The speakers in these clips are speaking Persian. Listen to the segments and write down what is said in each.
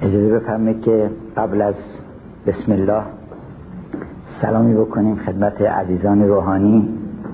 اجازه بفرمایید که قبل از بسم الله سلامی بکنیم خدمت عزیزان روحانی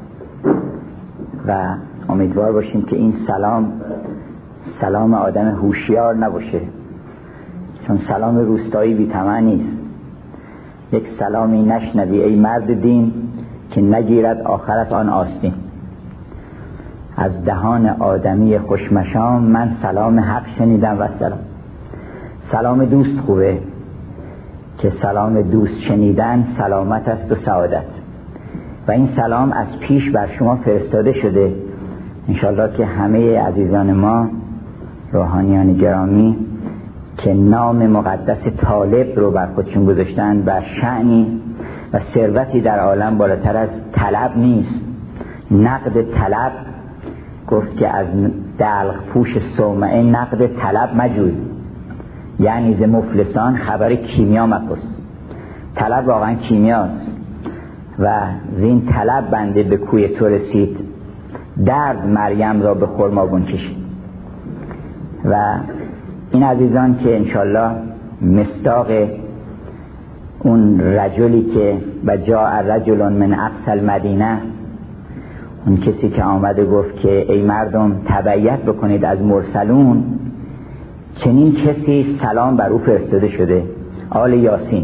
و امیدوار باشیم که این سلام آدم هوشیار نباشه، چون سلام روستایی بی طمع نیست. یک سلامی نشنوی ای مرد دین که نگیرد آخرت آن آستین. از دهان آدمی خوشمشام من سلام حق شنیدم و سلام دوست خوبه که سلام دوست شنیدن سلامت است و سعادت، و این سلام از پیش بر شما فرستاده شده. انشالله که همه عزیزان ما روحانیان گرامی که نام مقدس طالب رو بر خودشون گذاشتن و شأنی و ثروتی در عالم بالاتر از طلب نیست. نقد طلب گفت که از دلق پوش صومعه نقد طلب مجوی، یعنی ز مفلسان خبر کیمیا مپرس. طلب واقعا کیمیاست و زین طلب بنده به کوی تو رسید، درد مریم را به خرمابون کشید. و این عزیزان که انشالله مصداق اون رجلی که و جاء رجل من اقصی المدینه، اون کسی که آمده گفت که ای مردم تبعیت بکنید از مرسلون، چنین کسی سلام بر او فرستاده شده، آل یاسین.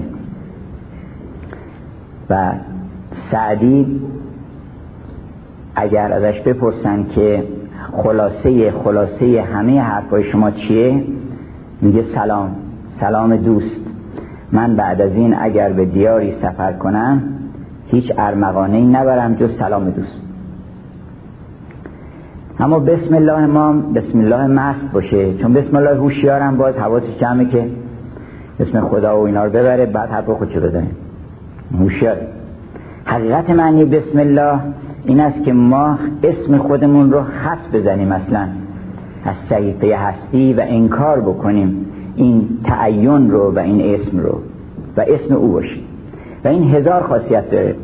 و سعدی اگر ازش بپرسن که خلاصه همه حرفای شما چیه، میگه سلام دوست. من بعد از این اگر به دیاری سفر کنم هیچ ارمغانه‌ای نبرم جز سلام دوست. اما بسم الله ما بسم الله مست باشه، چون بسم الله هوشیارم باید حواسش جمعه که اسم خدا و اینا رو ببره، بعد حرف خودشو بزنه. هوشیار. حقیقت معنی بسم الله این است که ما اسم خودمون رو خط بزنیم اصلا از صحیفه هستی و انکار بکنیم این تعین رو و این اسم رو و اسم او باشه. و این 1000 خاصیت داره.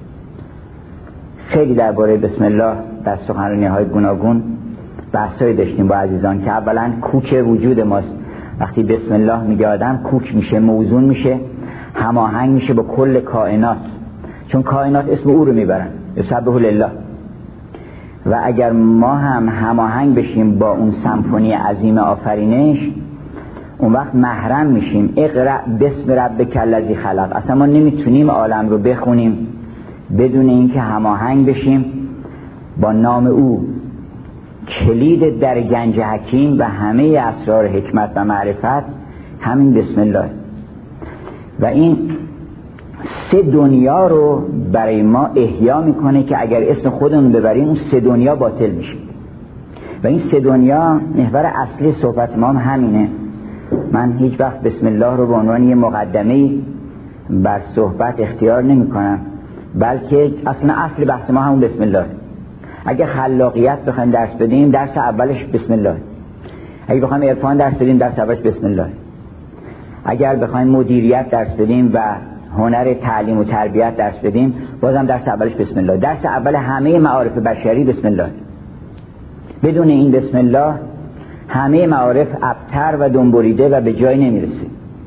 خیلی درباره بسم الله در سخنرانی‌های گوناگون بحثایی داشتیم با عزیزان که اولا کوک وجود ماست. وقتی بسم الله میگه آدم کوک میشه، موزون میشه، هماهنگ میشه با کل کائنات، چون کائنات اسم او رو میبرن، یسبح لله. و اگر ما هم هماهنگ بشیم با اون سمفونی عظیم آفرینش، اون وقت محرم میشیم. اقرأ بسم ربک الذی خلق. اصلا ما نمیتونیم عالم رو بخونیم بدون اینکه هماهنگ بشیم با نام او. کلید در گنج حکیم و همه اسرار حکمت و معرفت همین بسم الله. و این 3 دنیا رو برای ما احیا میکنه که اگر اسم خودمون ببریم اون 3 دنیا باطل میشه. و این 3 دنیا محور اصلی صحبت ما هم همینه. من هیچ وقت بسم الله رو به عنوان یه مقدمه‌ای بر صحبت اختیار نمی کنم، بلکه اصل بحث ما همون بسم الله. اگه خلاقیت بخوایم درس بدیم، درس اولش بسم الله. اگه بخوایم عرفان درس بدیم، درس اولش بسم الله. اگر بخوایم مدیریت درس بدیم و هنر تعلیم و تربیت درس بدیم، بازم درس اولش بسم الله. درس اول همه معارف بشری بسم الله. بدون این بسم الله همه معارف ابتر و دنبریده و به جای نمیرسه.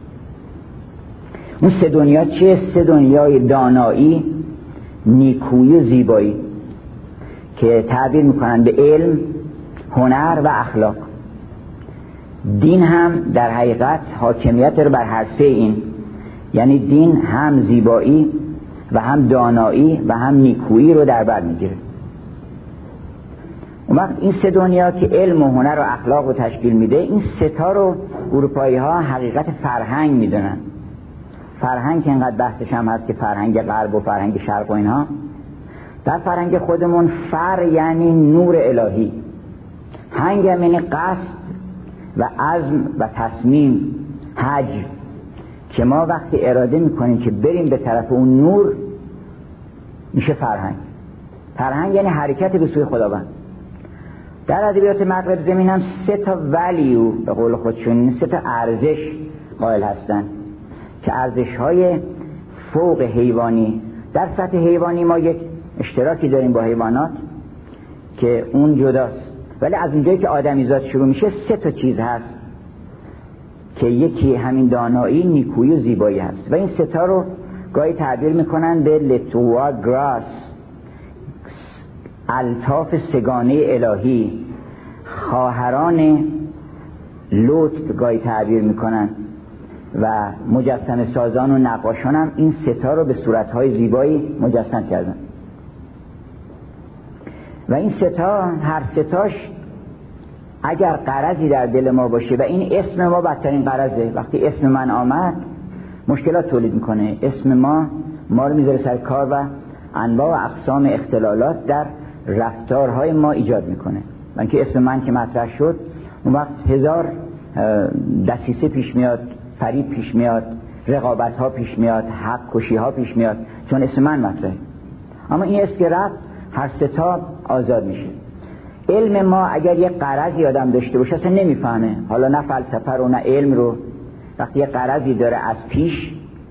اون 3 دنیا چیه؟ 3 دنیای دانایی، نیکویی و زیبایی که تعبیر میکنن به علم، هنر و اخلاق. دین هم در حقیقت حاکمیت رو بر هر 3 این، یعنی دین هم زیبایی و هم دانایی و هم نیکویی رو در بر میگیره. اون وقت این 3 دنیا که علم و هنر و اخلاق رو تشکیل میده، این 3 تا رو اروپایی ها حقیقت فرهنگ میدونن. فرهنگ که اینقدر بحثش هم هست که فرهنگ غرب و فرهنگ شرق و اینها. در فرهنگ خودمون یعنی نور الهی، هنگ یعنی قصد و عزم و تصمیم، حج، که ما وقتی اراده میکنیم که بریم به طرف اون نور میشه فرهنگ یعنی حرکت به سوی خداوند. در ادبیات مغرب زمین هم 3 تا ولیو به قول خودشون، 3 تا ارزش قائل هستن که ارزش های فوق حیوانی. در سطح حیوانی ما یک اشتراکی داریم با حیوانات که اون جداست، ولی از اونجایی که آدمیزاد شروع میشه 3 تا چیز هست که یکی همین دانایی، نیکویی و زیبایی هست. و این ستا رو گاهی تعبیر میکنن به لتوا گراس، الطاف سگانه الهی، خواهران لطف گاهی تعبیر میکنن و مجسمه سازان و نقاشان هم این ستا رو به صورتهای زیبایی مجسم کردن. و این ستا، هر ستاش اگر غرضی در دل ما باشه، و این اسم ما بدترین غرضه، وقتی اسم من آمد مشکلات تولید میکنه. اسم ما رو میذاره سر کار و انواع و اقسام اختلالات در رفتارهای ما ایجاد میکنه. و اینکه اسم من که مطرح شد، اون وقت هزار دسیسه پیش میاد، فریب پیش میاد، رقابت ها پیش میاد، حق کشی ها پیش میاد، چون اسم من مطرحه. اما این اسم که رفت، هر ستا آزاد میشه. علم ما اگر یک غرضی آدم داشته باشه اصلا نمیفهمه، حالا نه فلسفه رو نه علم رو، وقتی یک غرضی داره از پیش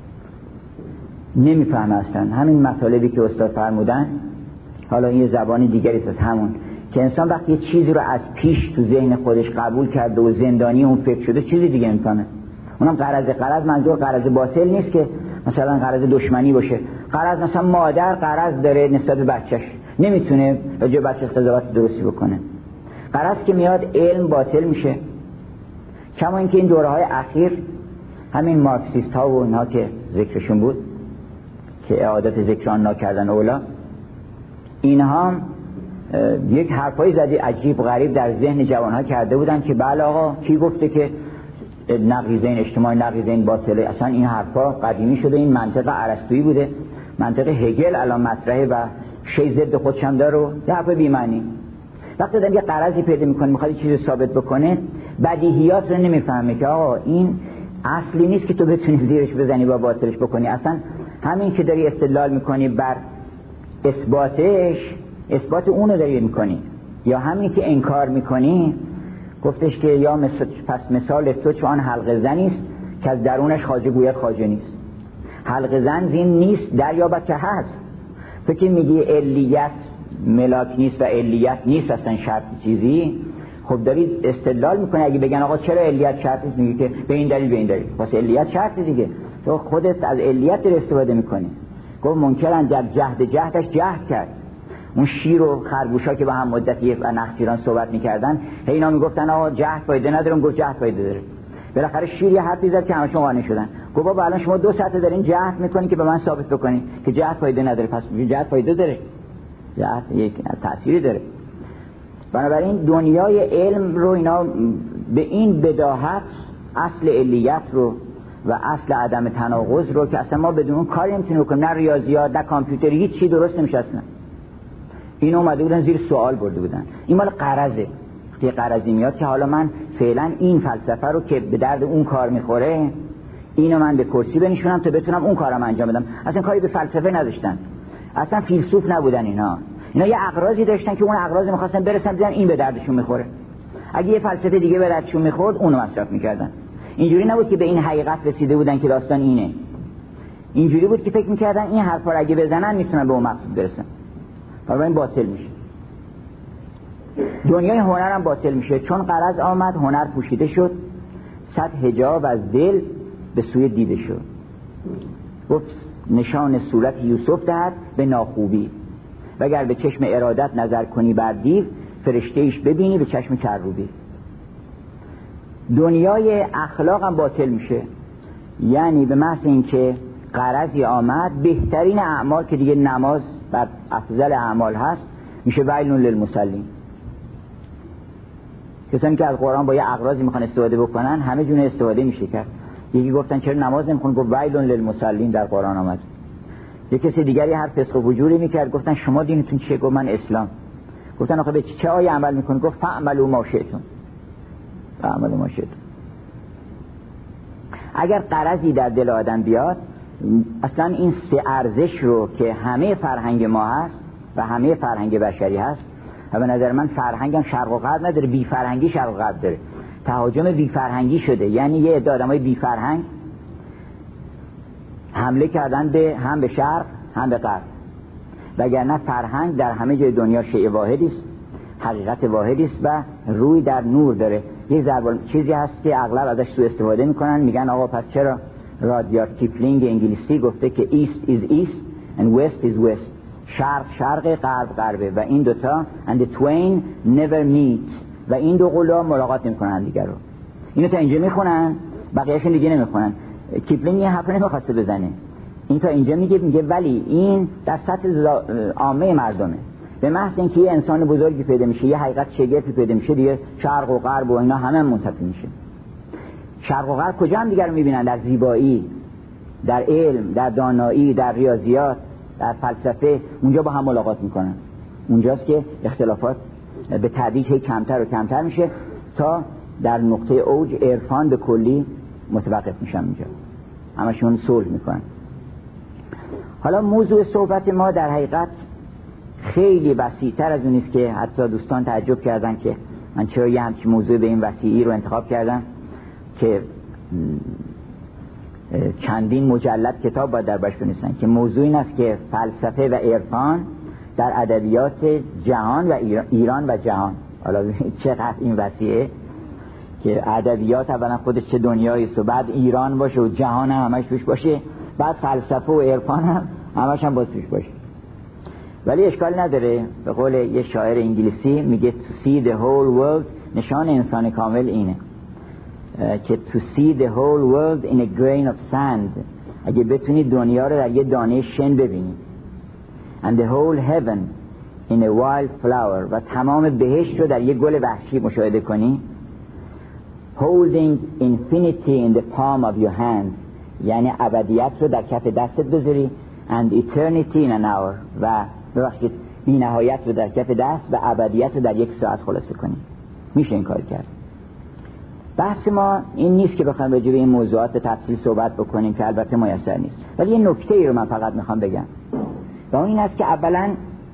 نمیفهمه اصلا. همین مطالبی که استاد فرمودن، حالا این زبانی دیگری است از همون، که انسان وقتی یه چیزی رو از پیش تو ذهن خودش قبول کرده و زندانی اون فکر شده، چیزی دیگه نمیفهمه. اونم غرض منظور غرض باطل نیست که مثلا غرض دشمنی باشه. غرض مثلا مادر غرض داره نسبت به بچه‌ش، نمیتونه راجع به بچه قضاوت درستی بکنه. غرض که میاد علم باطل میشه. کما اینکه این دوره‌های اخیر همین مارکسیست ها و اینها که ذکرشون بود که اعادت ذکر آن نکردن اولا، اینها یک حرفای زدی عجیب غریب در ذهن جوانها کرده بودن که بله آقا کی گفته که نقیضین اجتماعی نقیضین باطله؟ اصلا این حرفا قدیمی شده، این منطق ارسطویی بوده، منطق هگل الان مطرحه و شی ضد خودش هم داره، یه حرف بی معنی. وقتی آدم یه غرضی پیدا میکنه، میخواد یه چیزی ثابت بکنه، بدیهیات رو نمیفهمه که آقا این اصلی نیست که تو بتونی زیرش بزنی با باطلش بکنی. اصلا همین که داری استدلال میکنی بر اثباتش، اثبات اونو داری میکنی، یا همین که انکار میکنی. گفتش که یا پس مثال تو چون حلقه زنی است که از درونش خواجه گوید خواجه نیست. حلقه زن زین نیست دریابد که هست. تو که میگی علیت ملاک نیست و علیت نیست اصلا شرط چیزی، خب داری استدلال میکنی. اگه بگن آقا چرا علیت شرط نیست، میگی که به این دلیل به این دلیل، واسه علیت شرط دیگه. تو خودت از علیت داری استفاده میکنی. گفت منکرن در جهدش جهد کرد. اون شیر و خرگوشا که با هم مدتی و نخجیران صحبت میکردن، اینا میگفتن آقا جهد فایده نداره، گفت جهد فایده داره. بالاخره شیر یه حرفی زد که همشون قانع شدن. گفت بابا الان شما 2 ساعته دارین جهد میکنین که به من ثابت بکنین که جهد فایده نداره، پس جهد فایده داره، جهد یک تأثیری داره. بنابراین دنیای علم رو اینا به این بداهت اصل علیت رو و اصل عدم تناقض رو که اصلا ما بدون اون کاری نمیتونیم بکنیم، نه ریاضیات نه کامپیوتر، هیچ چی درست نمیشه اصلا. این اومده بودن زیر سوال برده بودن. این مال غرضه. وقتی غرضی میاد که حالا من فعلا این فلسفه رو که به درد اون کار میخوره، اینو من به کرسی بنشونم تا بتونم اون کارم انجام بدم. اصلا کاری به فلسفه نداشتن، اصلا فیلسوف نبودن اینا یه اغراضی داشتن که اون اغراض میخواستن برسن دیدن این به دردشون میخوره. اگه یه فلسفه دیگه به دردشون میخورد اونو مصرف میکردن. اینجوری نبود که به این حقیقت رسیده بودن که داستان اینه. اینجوری بود که فکر میکردن این حرفا رو اگه بزنن میتونن به اون مقصود برسن. بنابراین باطل میشه. دنیای هنر هم باطل میشه، چون غرض آمد هنر پوشیده شد، صد حجاب از دل به سوی دیده شد. گفت نشان صورت یوسف دهد به ناخوبی، وگر به چشم ارادت نظر کنی بر دیو، فرشته‌ایش ببینی به چشم کروبی. دنیای اخلاق هم باطل میشه، یعنی به محض اینکه غرضی آمد، بهترین اعمال که دیگه نماز بر افضل اعمال هست میشه ویل للمصلین. کسانی که از قرآن با یه اغراضی میخوان استفاده بکنن همه جونه استفاده میشه کرد. یکی گفتن چرا نماز نمیخونی، گفت ویل للمصلین در قرآن آمد. یک کسی دیگری هر فسق و فجوری میکرد، گفتن شما دینتون چیه؟ گفت من اسلام. گفتن آخه به چه آیه عمل میکنی؟ گفت فعملوا ما شئتم. فعملوا ما شئتم. اگر غرضی در دل آدم بیاد، اصلا این 3 ارزش رو که همه فرهنگ ما هست و همه فرهنگ بشری هست، و به نظر من فرهنگ هم شرق و غرب نداره، بی فرهنگی شرق و غرب داره. تهاجم بی فرهنگی شده، یعنی یه عده آدمای بی فرهنگ حمله کردن به هم به شرق هم به غرب. وگرنه فرهنگ در همه جای دنیا شیء واحدی است، حقیقت واحدی است و روی در نور داره. یه چیزی هست که اغلب ازش سوء استفاده میکنن، میگن آقا پس چرا رادیارد کیپلینگ انگلیسی گفته که East is East and West is West، شرق غرب غربه و این دوتا and the twain never meet، و این دو قولا ملاقات نمیکنن دیگر رو. اینو تا اینجا میخونن، بقیه‌اشون دیگه نمیخونن. کیپلینگ یه حرف نمیخواسته بزنه، این تا اینجا میگه ولی این در سطح عامه مردمه. به محض اینکه یه انسان بزرگی پیدا میشه، یه حقیقت شگرفی پیدا میشه، دیگه شرق و غرب و اینا همه منتفی میشه. شرق و غرب کجا هم دیگر رو میبینن؟ در زیبایی، در علم، در دانایی، در ریاضیات، در فلسفه، اونجا با هم ملاقات میکنن. اونجاست که اختلافات به تدریج کمتر و کمتر میشه تا در نقطه اوج عرفان به کلی متوقف میشن. اونجا همشون صلح میکنن. حالا موضوع صحبت ما در حقیقت خیلی وسیع‌تر از اون است که حتی دوستان تعجب کردن که من چرا یه همچین موضوع به این وسیعی رو انتخاب کردم که چندین مجلد کتاب باید در باش بنویسن که موضوع این است که فلسفه و عرفان در ادبیات جهان و ایران و جهان. حالا چقدر این وسیعه که ادبیات اولا خودش چه دنیایی است و بعد ایران باشه و جهان هم همش توش باشه، بعد فلسفه و عرفان هم همش هم باز توش باشه. ولی اشکال نداره، به قول یه شاعر انگلیسی میگه to see the whole world، نشان انسان کامل اینه که to see the whole world in a grain of sand، اگه بتونی دنیا رو در یه دانه شن ببینی، and the whole heaven in a wild flower، و تمام بهشت رو در یه گل وحشی مشاهده کنی، holding infinity in the palm of your hand، یعنی ابدیت رو در کف دستت بذاری، and eternity in an hour، و ببخشید بی نهایت رو در کف دست و ابدیت رو در یک ساعت خلاصه کنی. میشه این کار کرد. بحث ما این نیست که بخوایم راجع به این موضوعات به تفصیل صحبت بکنیم که البته میسر نیست، ولی یه نکته ای رو من فقط میخوام بگم و اون این است که اولا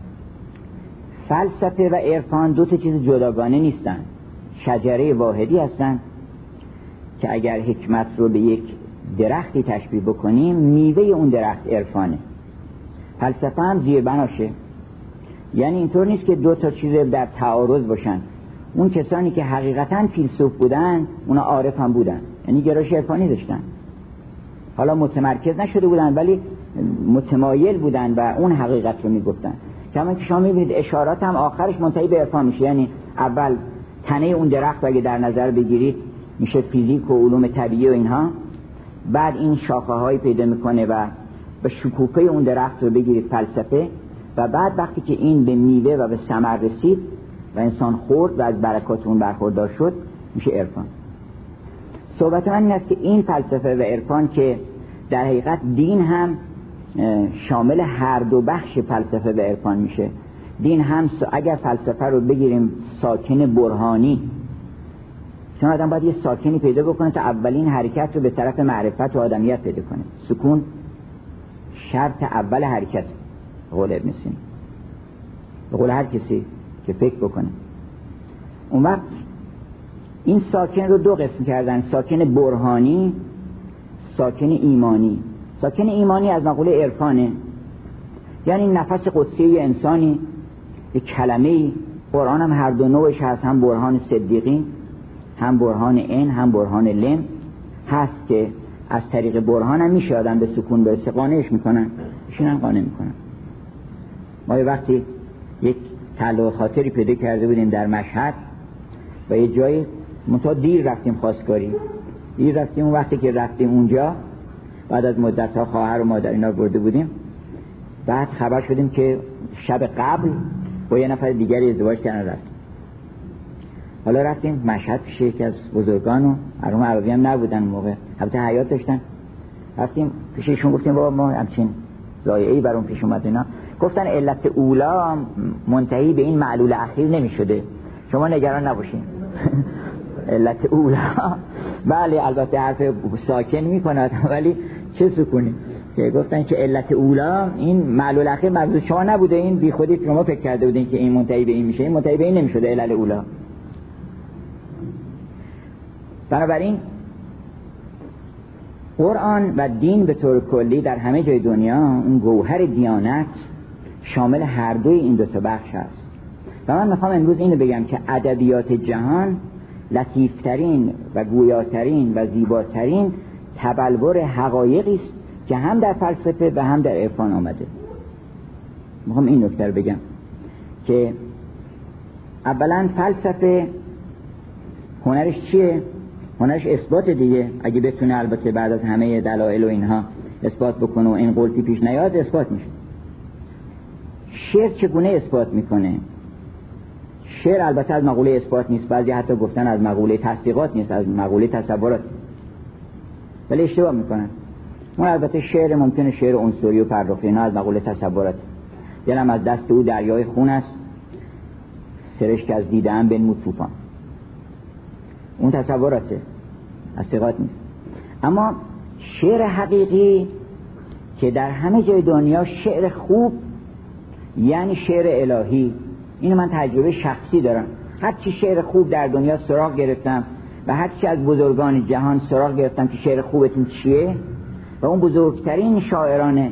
فلسفه و عرفان دو تا چیز جداگانه نیستن، شجره واحدی هستن که اگر حکمت رو به یک درختی تشبیه بکنیم، میوه اون درخت عرفانه. فلسفه هم زیر بناشه، یعنی اینطور نیست که دو تا چیز در تعارض باشن. اون کسانی که حقیقتاً فیلسوف بودن اونا عارف هم بودن، یعنی گرایش عرفانی داشتن، حالا متمرکز نشده بودن ولی متمایل بودن و اون حقیقت رو میگفتن. کما که شما میبینید اشارات هم آخرش منتهی به عرفان میشه، یعنی اول تنه اون درخت اگه در نظر بگیرید میشه فیزیک و علوم طبیعی و اینها، بعد این شاخه هایی پیدا میکنه و به شکوفه اون درخت رو بگیرید فلسفه، و بعد وقتی که این به میوه و به ثمر رسید و انسان خورد و از برکات اون برخوردار شد میشه عرفان. صحبت من این است که این فلسفه و عرفان که در حقیقت دین هم شامل هر دو بخش فلسفه و عرفان میشه. دین هم اگر فلسفه رو بگیریم ساکن برهانی، چون آدم باید یه ساکنی پیدا بکنه تا اولین حرکت رو به طرف معرفت و آدمیت پیدا کنه. سکون شرط اول حرکت، قول ابن سینا، به قول هر کسی که فکر بکنه. اون وقت این ساکن رو دو قسم کردن، ساکن برهانی، ساکن ایمانی. ساکن ایمانی از مقوله عرفانه، یعنی نفس قدسی انسانی، یک کلمه‌ای. قرآن هم هر دو نوعش هست، هم برهان صدیقین، هم برهان عین، هم برهان لم هست که از طریق برهان هم میشه آدم به سکون برسه. قانعش میکنن، ایشون هم قانع میکنن. ما یه وقتی یک تعلق خاطری پیدا کرده بودیم در مشهد و یه جایی منتها دیر رفتیم، خواستگاری دیر رفتیم. اون وقتی که رفتیم اونجا بعد از مدت‌ها خواهر و مادر اینا برده بودیم، بعد خبر شدیم که شب قبل با یه نفر دیگری ازدواج کردن. رفتیم حالا رفتیم مشهد پیش یکی از بزرگان و علوم عربی هم نبودن اون موقع، البته حیات داشتن. رفتیم پیششون گفتیم بابا ما همچین ضایعه‌ای برام پیش اومد اینا. گفتن علت اولا منتهی به این معلول اخیر نمی‌شده، شما نگران نباشین. علت اولا بله البته حرف ساکن میکنه ولی چه سکونی، که گفتن که علت اولا این معلول اخیر مربوط شما نبوده، این بی خودی شما فکر کرده بودین که این منتهی به این میشه، این منتهی به این نمیشده. علت اولا. بنابراین قرآن و دین به طور کلی در همه جای دنیا اون گوهر دیانت شامل هر دوی این دو تا بخش هست. و من میخوام امروز اینو بگم که ادبیات جهان لطیفترین و گویاترین و زیباترین تبلور حقایقی است که هم در فلسفه و هم در عرفان آمده. میخوام این نکته رو بگم که اولا فلسفه هنرش چیه؟ هنرش اثبات دیگه. اگه بتونه البته بعد از همه دلایل و اینها اثبات بکنه و این قلتی پیش نیاد اثبات میشه. شعر چگونه اثبات میکنه؟ شعر البته از مقوله اثبات نیست، بعضی حتی گفتن از مقوله تصدیقات نیست، از مقوله تصورات، ولی اشتباه میکنن. اون البته شعر ممکنه شعر عنصری و پرداختی، نه از مقوله تصورات. دلم از دست او دریای خون است، سرشک از دیده‌ام بنمود طوفان. اون تصوراته، تصدیقات نیست. اما شعر حقیقی که در همه جای دنیا شعر خوب یعنی شعر الهی، اینو من تجربه شخصی دارم. هر چی شعر خوب در دنیا سراغ گرفتم و هر چی از بزرگان جهان سراغ گرفتم که شعر خوبتون چیه و اون بزرگترین شاعران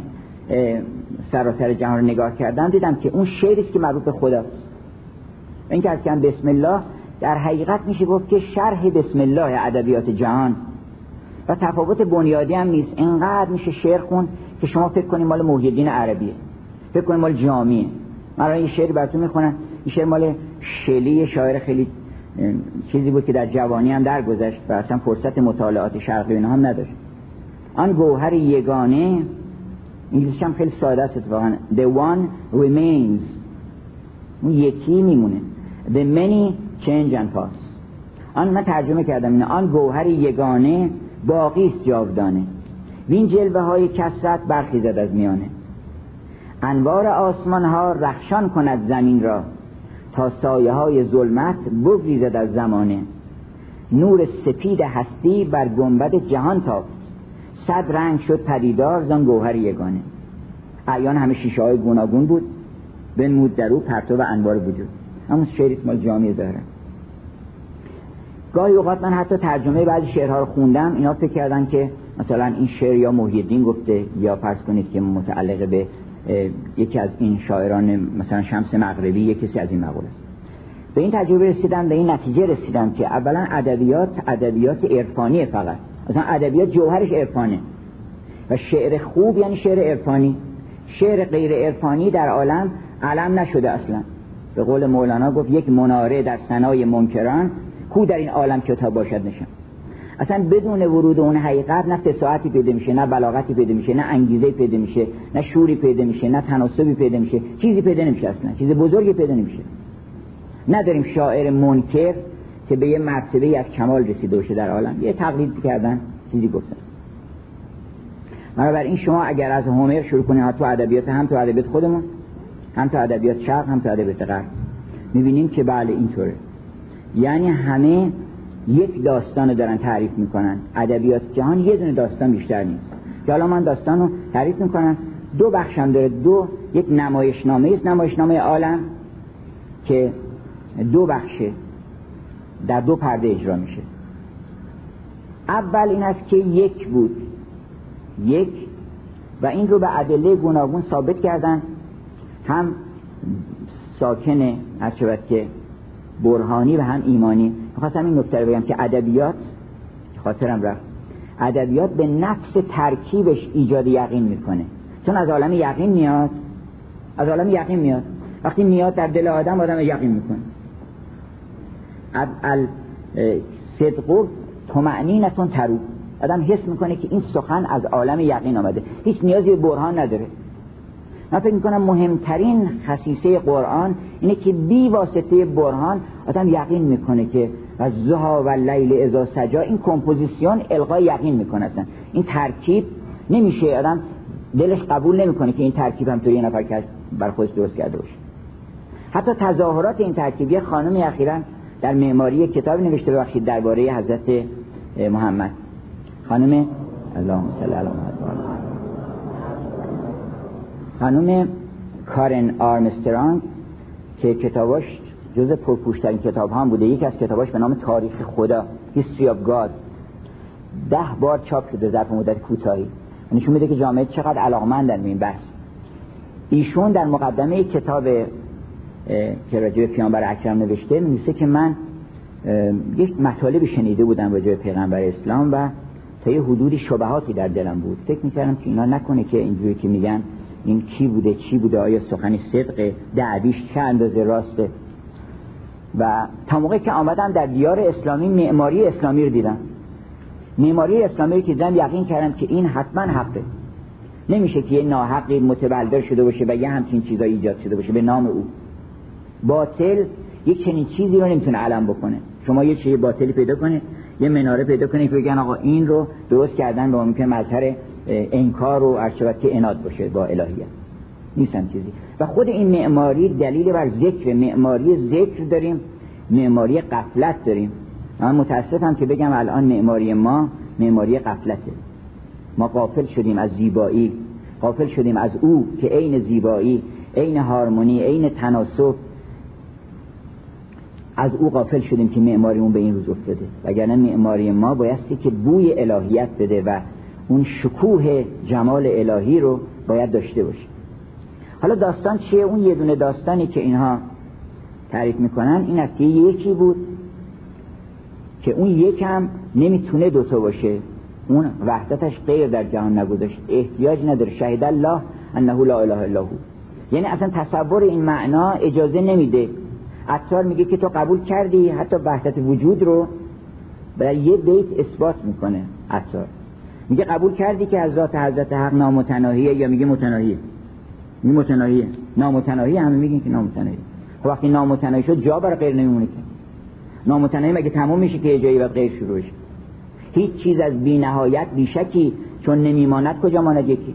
سراسر جهان رو نگاه کردم، دیدم که اون شعری است که مربوط به خداست. این که از کم بسم الله در حقیقت میشه گفت که شرح بسم الله ادبیات جهان و تفاوت بنیادی هم نیست. اینقدر میشه شعر خون که شما فکر کنید مال محی الدین عربیه، فکر کنید مال جامیه. من این شعر براتون میخونم. این شعر مال شلی، شاعر خیلی چیزی بود که در جوانی هم درگذشت و اصلا فرصت مطالعات شرقی اینها هم نداشت. آن گوهر یگانه، انگلیسیش هم خیلی ساده است اتفاقا، the one remains، اون یکی میمونه، the many change and pass. آن من ترجمه کردم اینه، آن گوهر یگانه باقی است جاودانه، وین جلوه های کثرت برخیزد از میانه. انوار آسمان ها رخشان کند زمین را، تا سایه های ظلمت بگریزد از زمانه. نور سپید هستی بر گنبد جهان تافت، صد رنگ شد پدیدار زان گوهر یگانه. اعیان همه شیشه های گوناگون بود، بنمود در او پرتو و انوار وجود. همون شعری مال جامعه ظاهره. گاهی اوقات من حتی ترجمه بعضی شعرها رو خوندم، اینا فکر کردن که مثلا این شعر یا محی الدین گفته یا فرض کنید که متعلق به یکی از این شاعران مثلا شمس مغربی، یکی کسی از این مقوله است. به این تجربه رسیدم، به این نتیجه رسیدم که اولا ادبیات عرفانی، فقط مثلا ادبیات جوهرش عرفانه و شعر خوب یعنی شعر عرفانی. شعر غیر عرفانی در عالم علم نشده اصلا. به قول مولانا گفت یک مناره در ثنای منکران، کو در این عالم کتاب باشد نشان. اصلا بدون ورود اون حقیقت نه فصاحتی پیدا میشه، نه بلاغتی پیدا میشه، نه انگیزه پیدا میشه، نه شوری پیدا میشه، نه تناسبی پیدا میشه، چیزی پیدا نمیشه، اصلا چیز بزرگی پیدا نمیشه. نداریم شاعر منکر که به یه مرتبه از کمال رسیده باشه در عالم. یه تقلید کردن، چیزی گفتن. بنابراین شما اگر از هومر شروع کنید تو ادبیات، هم تو ادبیات خودمون، هم تو ادبیات شرق، هم تو ادبیات غرب، میبینیم که بله اینطوره. یعنی همه یک داستان رو دارن تعریف میکنن. ادبیات جهان یه دونه داستان بیشتر نیست. که حالا من داستان رو تعریف میکنم، دو بخش هم داره. یک نمایشنامه است، نمایشنامه عالم که دو بخشه، در دو پرده اجرا میشه. اول این است که یک بود، یک، و این رو به ادله گوناگون ثابت کردن، هم ساکنه هرچند که برهانی و هم ایمانی. می‌خواستم این نکته رو بگم که ادبیات، خاطرم رفت، ادبیات به نفس ترکیبش ایجاد یقین میکنه. چون از عالم یقین میاد، از عالم یقین میاد. وقتی میاد در دل آدم یقین میکنه. صدق طمأنینة تروح، آدم حس میکنه که این سخن از عالم یقین آمده، هیچ نیازی به برهان نداره. من فکر میکنم مهمترین خصیصه قرآن اینه که بی واسطه برهان آدم یقین میکنه که والضحی واللیل اذا سجی، این کمپوزیسیون القای یقین میکنه. اصلا این ترکیب نمیشه، آدم دلش قبول نمیکنه که این ترکیب هم تو یه نفر بر خودش درست کرده باشه. حتی تظاهرات این ترکیبی، خانم اخیراً در معماری کتاب نوشته، ببخشید، درباره حضرت محمد، خانم اللهم صل علی محمد، خانم کارن آرمسترانگ که کتاباش جزء پرپوشترین کتاب هم بوده. یکی از کتاباش به نام تاریخ خدا، History of God، 10 بار چاپ شده ظرف مدت کوتاهی. نشون میده که جامعه چقدر علاقمندن به این بحث. ایشون در مقدمه کتاب که راجع به پیامبر اکرم نوشته، میگه که من یک مطالب شنیده بودم راجع به پیغمبر اسلام و تا یه حدودی شبهاتی در دلم بود. فکر می‌کردم که اینا نکنه که اینجوری که میگن این کی بوده چی بوده، آیا سخنی صدقه، دعویش چه اندازه راسته. و تا موقعی که آمدم در دیار اسلامی معماری اسلامی رو دیدم، معماری اسلامی رو که دیدم یقین کردم که این حتما حقه. نمیشه که یه ناحقی متبلور شده باشه و یه همچین چیزایی ایجاد شده باشه به نام او. باطل یک چنین چیزی رو نمیتونه علم بکنه. شما یه چیز باطلی پیدا کنه، یه مناره پیدا کنه که بگن آقا این رو درست کردن به ممکن مظهر انکار و ارشبت که عناد باشه با الهیت، نیستن چیزی. و خود این معماری دلیل بر ذکر، معماری ذکر داریم، معماری غفلت داریم. من متاسفم که بگم الان معماری ما معماری غفلته. ما غافل شدیم از زیبایی، غافل شدیم از او که عین زیبایی، عین هارمونی، عین تناسب، از او غافل شدیم که معماریمون به این روز افتاده. وگرنه معماری ما بایستی که بوی الهیت بده و اون شکوه جمال الهی رو باید داشته باشه. حالا داستان چیه؟ اون یه دونه داستانی که اینها تعریف میکنن این است که یکی بود که اون یکم نمیتونه دوتا باشه، اون وحدتش غیر در جهان نگذاشت، احتیاج نداره، شهید الله انه لا اله الا هو. یعنی اصلا تصور این معنا اجازه نمیده. عطار میگه که تو قبول کردی حتی وحدت وجود رو، برای یه بیت اثبات میکنه. عطار میگه قبول کردی که از ذات حضرت حق نامتناهیه، یا میگه متناهیه؟ میگه متناهیه. نامتناهیه همه میگن که نامتناهیه. خب وقتی نامتناهی شد جا برای غیر نمیمونه که. نامتناهی مگه تموم میشه که یه جایی بعد غیر شروع بشه؟ هیچ چیز از بی نهایت بی شکی چون نمیماند کجا ماند یکی؟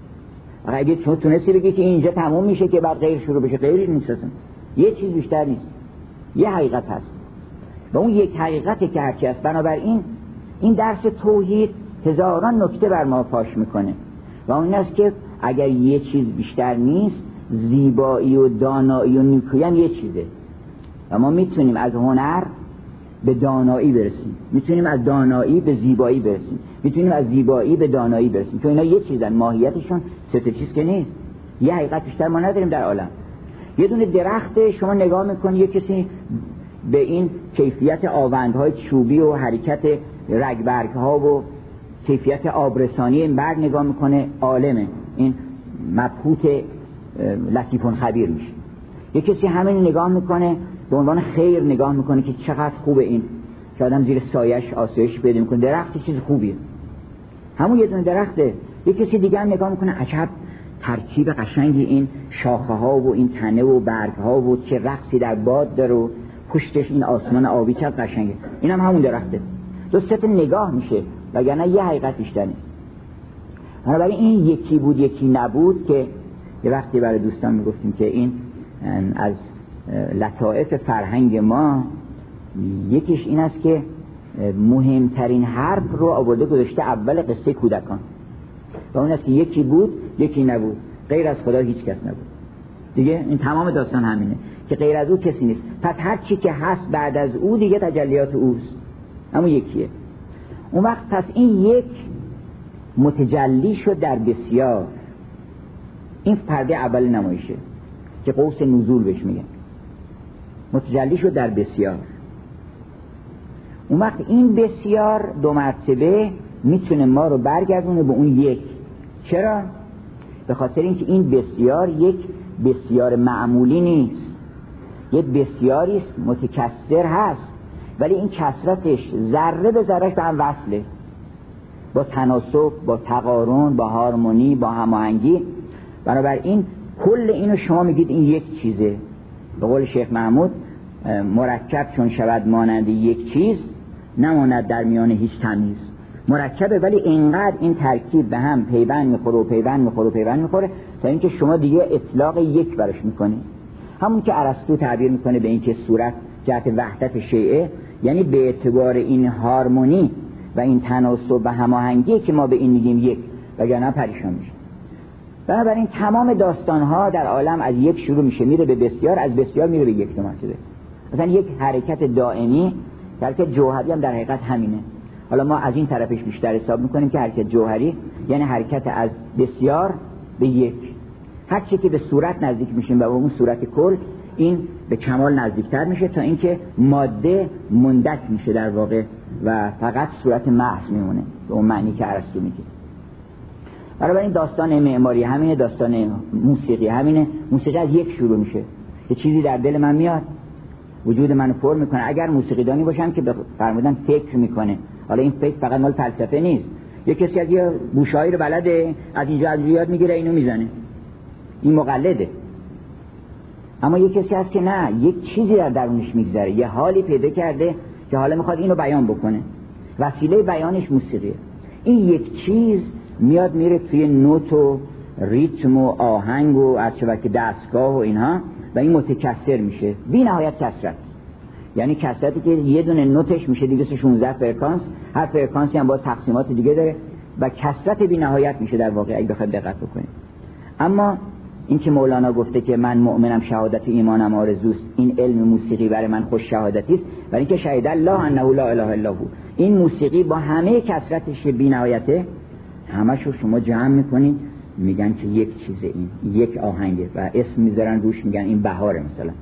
اگه چون تونستی بگی که اینجا تموم میشه که بعد غیر شروع بشه، غیری نیست اصلا. یه چیز بیشتر نیست، یه حقیقت هست و اون یک حقیقته که هرچی هست. بنابراین این درس توحید هزاران نکته بر ما فاش میکنه و اون است که اگر یه چیز بیشتر نیست، زیبایی و دانایی و نیکویی هم یه چیزه و ما میتونیم از هنر به دانایی برسیم، میتونیم از دانایی به زیبایی برسیم، میتونیم از زیبایی به دانایی برسیم، چون اینا یه چیزن، ماهیتشون سه تا چیز که نیست. یه حقیقت بیشتر ما نداریم در عالم. یه دونه درخت شما نگاه میکنی، یه کسی به این کیفیت آوندهای چوبی و حرکت رگبرگها و کیفیت آبرسانی این برگ نگاه میکنه، عالمه، این مبهوت لطیف خبیر میشه. یه کسی همین نگاه میکنه به عنوان خیر، نگاه میکنه که چقدر خوبه این که آدم زیر سایش آسایش پیدا میکنه، درخت چیز خوبیه، همون یه دونه درخته. یه کسی دیگه هم نگاه میکنه عجب ترکیب قشنگی این شاخه ها و این تنه و برگ ها و چه رقصی در باد داره و پشتش این آسمان آبی چه قشنگه، اینم همون درخته. دو سه تا نگاه میشه وگرنه یه حقیقت بیشتر نیست. بنابراین این یکی بود یکی نبود که یه وقتی برای دوستان میگفتیم که این از لطائف فرهنگ ما یکیش این است که مهمترین حرف رو آورده گذاشته اول قصه کودکان و اون است که یکی بود یکی نبود، غیر از خدا هیچ کس نبود. دیگه این تمام داستان همینه که غیر از او کسی نیست، پس هر چی که هست بعد از او دیگه تجلیات اوست، همون یکیه. اون وقت پس این یک متجلی شد در بسیار. این پرده اول نمایشه که قوس نزول بهش میگن، متجلی شد در بسیار. اون وقت این بسیار دو مرتبه میتونه ما رو برگردونه به اون یک. چرا؟ به خاطر اینکه این بسیار یک بسیار معمولی نیست، یک بسیاری است متکثر هست، ولی این کثرتش ذره به ذرهش به هم وصله، با تناسب، با تقارن، با هارمونی، با هماهنگی. بنابراین کل اینو شما میگید این یک چیزه. به قول شیخ محمود مرکب چون شود مانند یک چیز نماند در میان هیچ تمیز. مرکبه ولی اینقدر این ترکیب به هم پیوند میخوره و پیوند میخوره و پیوند میخوره تا اینکه شما دیگه اطلاق یک برش میکنی. همون که ارسطو تعبیر میکنه به این که صورت جهت وحدت شیعه، یعنی به اعتبار این هارمونی و این تناسب و هماهنگی که ما به این میگیم یک، وگرنه پریشان میشه. بنابراین تمام داستانها در عالم از یک شروع میشه میره به بسیار، از بسیار میره به یک. دو مرتبه مثلا یک حرکت دائمی، حرکت جوهری هم در حقیقت همینه. حالا ما از این طرفش بیشتر حساب میکنیم که حرکت جوهری یعنی حرکت از بسیار به یک. هر چی که به صورت نزدیک میشیم و به اون صورت کل، این به کمال نزدیکتر میشه تا اینکه ماده مندک میشه در واقع و فقط صورت محض میمونه به اون معنی که ارسطو میگه. برای این داستان معماری همینه، داستان موسیقی همینه. موسیقی از یک شروع میشه، یه چیزی در دل من میاد، وجود منو پر میکنه. اگر موسیقیدانی باشم که فرمودن فکر میکنه، حالا این فکر فقط مال فلسفه نیست، یه کسی از یه بوشایی رو بلده، از اینجا از یاد میگیره اینو میزنه، این مقلده. اما یه کسی هست که نه، یک چیزی در درونش میگذره، یه حالی پیدا کرده که حالا میخواد اینو بیان بکنه، وسیله بیانش موسیقیه. این یک چیز میاد میره توی نوت و ریتم و آهنگ و که دستگاه و اینها و این متکثر میشه بی نهایت کثرت. یعنی کثرتی که یه دونه نوتش میشه 216 فرکانس، هر فرکانسی هم باز تقسیمات دیگه داره و کثرت بی نهایت میشه در واقع اگه بخواید دقت بکنید. اما این که مولانا گفته که من مؤمنم شهادت ایمانم آرزوست، این علم موسیقی برای من خوش شهادتی است، برای اینکه شهید الله انه لا اله الا هو. این موسیقی با همه کثرتش بی نهایته، همشو شما جمع میکنین میگن که یک چیزه، این یک آهنگه و اسم میذارن روش، میگن این بهاره مثلا.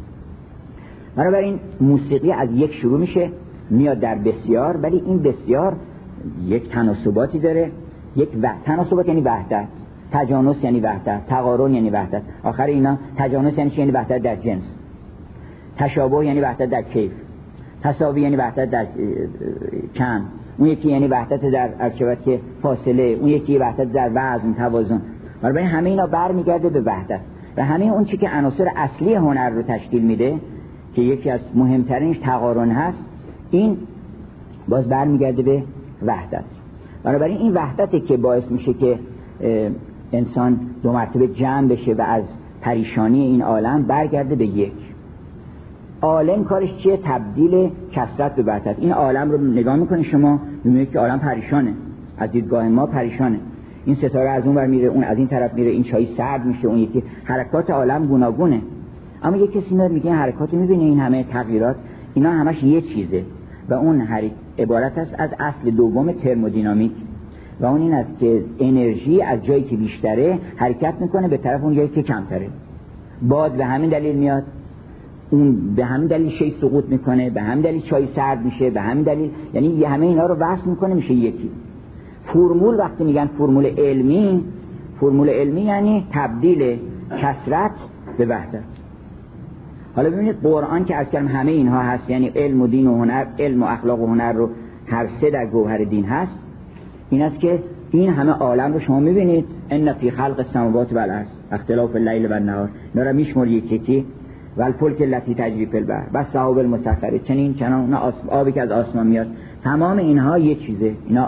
بنابراین موسیقی از یک شروع میشه میاد در بسیار، ولی این بسیار یک تناسباتی داره. یک تناسبات یعنی وحدت، تجانس یعنی وحدت، تقارن یعنی وحدت. آخر اینا تجانس یعنی وحدت در جنس، تشابه یعنی وحدت در کیف، تساوی یعنی وحدت در کم، اون یکی یعنی وحدت در ارتباط که فاصله، اون یکی وحدت در وزن توازن. برای همه اینا برمیگرده به وحدت و همه اون چیزی که عناصر اصلی هنر رو تشکیل میده که یکی از مهمترینش تقارن هست، این باز برمیگرده به وحدت. بنابراین این وحدته که باعث میشه که انسان دو مرتبه جمع بشه و از پریشانی این عالم برگرده به یک. عالم کارش چیه؟ تبدیل کثرت به وحدت. این عالم رو نگاه میکنی شما میبینید که عالم پریشانه، از دیدگاه ما پریشانه. این ستاره از اون ور میره، اون از این طرف میره، این چای سرد میشه، اون یکی. حرکات عالم گوناگونه. اما یک کسی میاد میگه این حرکات میبینه، این همه تغییرات، اینا همش یه چیزه و اون عبارت است از اصل دوم ترمودینامیک و اون این است که انرژی از جایی که بیشتره حرکت میکنه به طرف اون جایی که کمتره. باد به همین دلیل میاد، اون به همین دلیل شی سقوط میکنه، به همین دلیل چای سرد میشه، به همین دلیل، یعنی همه اینا رو وصل میکنه میشه یکی. فرمول وقتی میگن فرمول علمی یعنی تبدیل کثرت به وحدت. حالا ببینید قرآن که از کلم همه اینها هست، یعنی علم و دین و هنر، علم و اخلاق و هنر رو هر سه در گوهر دین هست. این است که این همه عالم رو شما میبینید، ان فی خلق السماوات و الارض اختلاف اللیل و النهار، اینا رو میشمر یکی و الفلک التي تجری فی البحر و السحاب المسخره، چنان آبی که از آسمان میاد. تمام اینها یک چیزه، اینا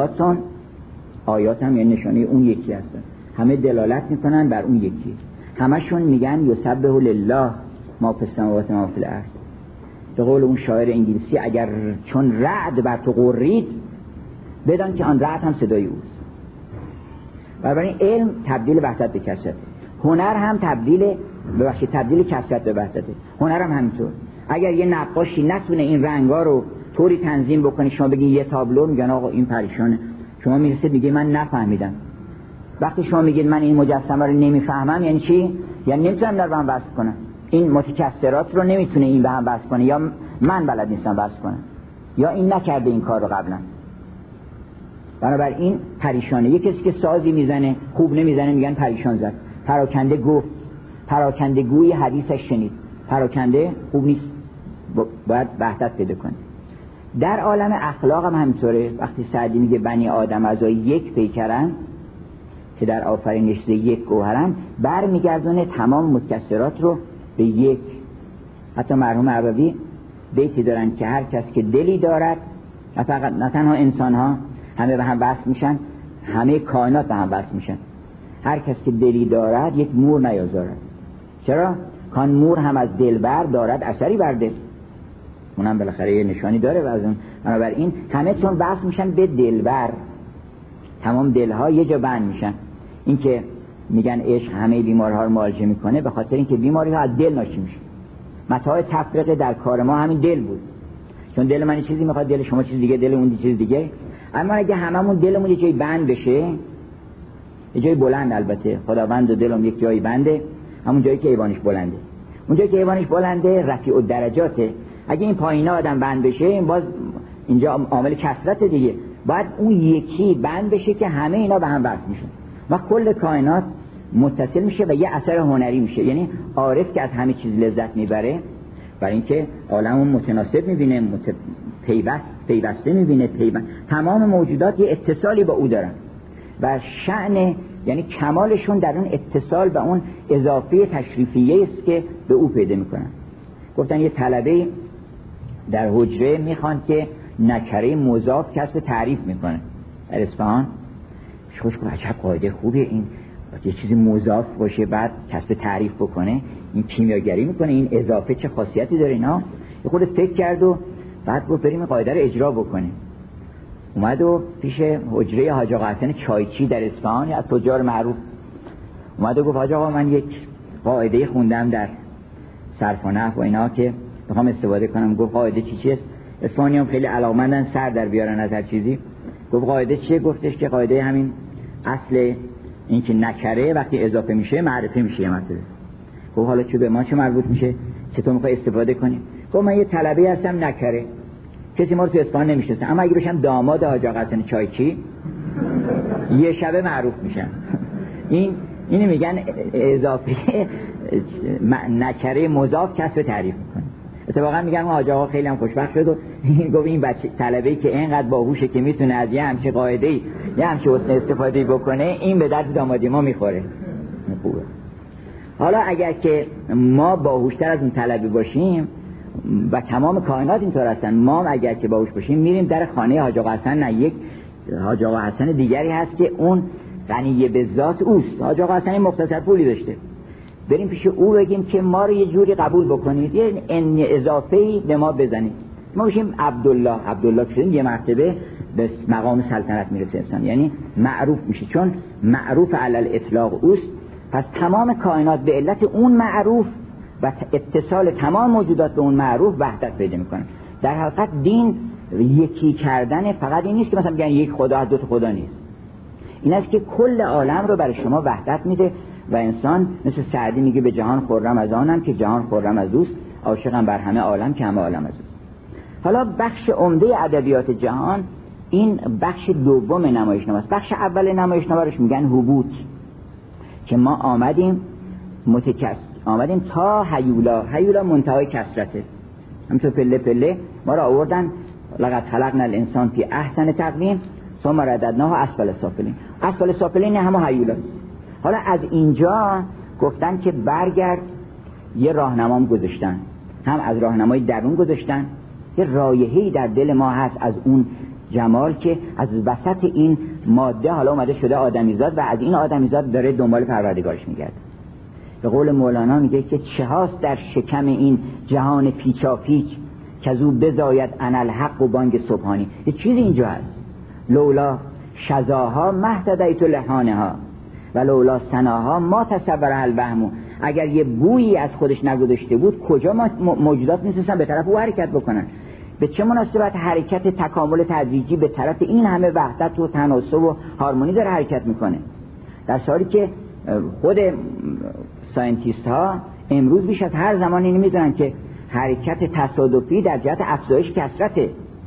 آیات هم یعنی نشانه اون یکی هستن، همه دلالت میکنن بر اون یکی. همشون میگن یسبح لله ما فی السماوات و ما فی الارض. به قول اون شاعر انگلیسی، اگر چون رعد بر تو قرید بدان که آن رعد هم صدای اوست. بنابراین علم تبدیل وحدت به کثرت، هنر هم تبدیل کثرت به وحدت. هنر هم همینطور. اگر یه نقاشی نتونه این رنگا رو طوری تنظیم بکنه، شما بگین یه تابلو، میگن آقا این پریشانه. شما میرسید میگه من نفهمیدم. وقتی شما میگید من این مجسمه رو نمیفهمم، یعنی چی؟ یعنی نمیتونم در هم وصل کنم. این متکثرات رو نمیتونه این به هم وصل کنه، یا من بلد نیستم وصل کنم، یا این نکرده این کار رو قبلا. بنابراین پریشانه. یه کسی که سازی میزنه خوب نمیزنه میگن پریشان زد. پراکنده گفت، پراکنده گوی حدیثش شنید. پراکنده خوب نیست، باید وحدت پیدا کنه. در عالم اخلاق هم همینطوره. وقتی سعدی میگه بنی آدم اعضای یک پیکرن که در آفرینش یک گوهرن، برمیگردونه تمام متکثرات رو به یک. حتی مرحوم عربی بیتی دارن که هر کس که دلی دارد، نه تنها انسان ها همه به هم وصل میشن، همه کائنات به هم وصل میشن. هر کس که دلی دارد یک مور نیازارد. چرا؟ کان مور هم از دلبر دارد اثری بر دل. اونم بالاخره یه نشانی داره و از اون. بنابراین همه چون وصل میشن به دلبر، تمام دلها یه جا بند میشن. این که میگن عشق همه بیمارها رو معالجه میکنه، به خاطر اینکه بیماری ها از دل ناشی میشه. متاع تفرقه در کار ما همین دل بود، چون دل من چیزی میخواد، دل شما چیز دیگه، دل اون چیز دیگه. اما اگه هممون دلمون یه جایی بند بشه، یه جایی بلند، البته خداوند و دلم یک جایی بنده، همون جایی که ایوانش بلنده، اونجا که ایوانش بلنده رفیع الدرجاته. اگه این پایینا آدم بند بشه، این باز اینجا عامل کثرت دیگه، باید اون یکی بند بشه که همه اینا به هم وصل میشن و کل کائنات متصل میشه و یه اثر هنری میشه. یعنی عارف که از همه چیز لذت میبره، برای اینکه عالم متناسب میبینه، پیوسته میبینه، تمام موجودات یه اتصالی با او دارن و شأن یعنی کمالشون در اون اتصال به اون اضافه تشریفیه است که به او پیدا میکنن. گفتن یه طلبه در حجره میخوان که نکره مضاف کسب تعریف میکنه در اصفهان. خوش گفت عجب قاعده خوبیه این، یه چیزی مضاف باشه بعد کسب تعریف بکنه، این کیمیاگری میکنه، این اضافه چه خاصیتی داره اینا. یه خود فکر کرد و بعد گفت بریم این قاعده رو اجرا بکنیم. اومد و پیش حجره حاج آقا حسن چایچی در اصفهان، از تجار معروف، اومد و گفت حاج آقا من یک قاعده خوندم در صرف و نحو و اینا که میخوام استفاده کنم. گفت قاعده چیست؟ اصفهانی هم خیلی علاقمندن سر در بیارن از هر چیزی. گفت قاعده چیه؟ گفتش که قاعده همین اصل این که نکره وقتی اضافه میشه معرفه میشه. مثلا گفت حالا چه به ما چه مربوط میشه؟ چطور میخوای استفاده کنی؟ گفت من یه طلبه هستم نکره، کسی ما رو تو اصفهان نمیشناسه، اما اگه بشم داماد حاج آقا حسن چایچی یه شبه معروف میشم. اینو میگن اضافه نکره مضاف کسب تعریف میکنه. اتفاقا میگن حاج آقا خیلی هم خوشبخت شد و گفت این بچه طلبه‌ای که اینقدر باهوشه که میتونه از یه همچین قاعده‌ای یه همچین حسن استفاده بکنه، این به درد دامادی ما میخوره. خوبه. حالا اگر که ما باهوشتر از اون طلبه باشیم و تمام کائنات اینطور هستن، ما اگر که باهوش باشیم میریم در خانه حاج آقا حسن، نه یک حاج آقا حسن دیگری هست که اون غنی به ذات اوست. حاج آقا حسن مختصر پولی داشته، بریم پیش او بگیم که ما رو یه جوری قبول بکنید، یه اضافه‌ای به ما بزنید، ما بشیم عبدالله شدیم، یه مرتبه به مقام سلطنت میرسه انسان، یعنی معروف میشه، چون معروف علی الاطلاق اوست. پس تمام کائنات به علت اون معروف و اتصال تمام موجودات به اون معروف وحدت پیدا میکنن. در حقیقت دین یکی کردن فقط این نیست که مثلا بگن یک خدا دو تا خدا نیست، این است که کل عالم رو برای شما وحدت میده و انسان مثل سعدی میگه به جهان خرم از آنم که جهان خرم از اوست، عاشقم بر همه عالم که همه عالم از اوست. حالا بخش عمده ادبیات جهان این بخش دوم نمایشنامه است. بخش اول نمایشنامه روش میگن حبوط، که ما آمدیم تا هیولا منتهای کثرته، همینطور پله پله ما را آوردن. لقد خلقنا الانسان فی احسن تقویم ثم رددناه اسفل سافلین. اسفل سافلین هم هیولا. حالا از اینجا گفتن که برگرد، یه راهنمام گذاشتن، هم از راهنمای درون گذاشتن، یه رایحه‌ای در دل ما هست از اون جمال که از وسط این ماده حالا اومده شده آدمیزاد و از این آدمیزاد داره دنبال پروردگارش میگرده. به قول مولانا میگه که چه هاست در شکم این جهان پیچاپیچ که از او بزاید انالحق و بانگ سبحانی. یه چیزی اینجا هست، لولا شذاها مهتدیت لحانها و لولا سناها ما تصور الوهم. اگر یه بویی از خودش نگذاشته بود کجا موجودات میتونستن به طرف او حرکت بکنن؟ به چه مناسبت حرکت تکامل تدریجی به طرف این همه وحدت و تناسب و هارمونی داره حرکت میکنه، در حالی که خود ساینتیست ها امروز بیش از هر زمان اینو میدونن که حرکت تصادفی در جهت افزایش کثرته،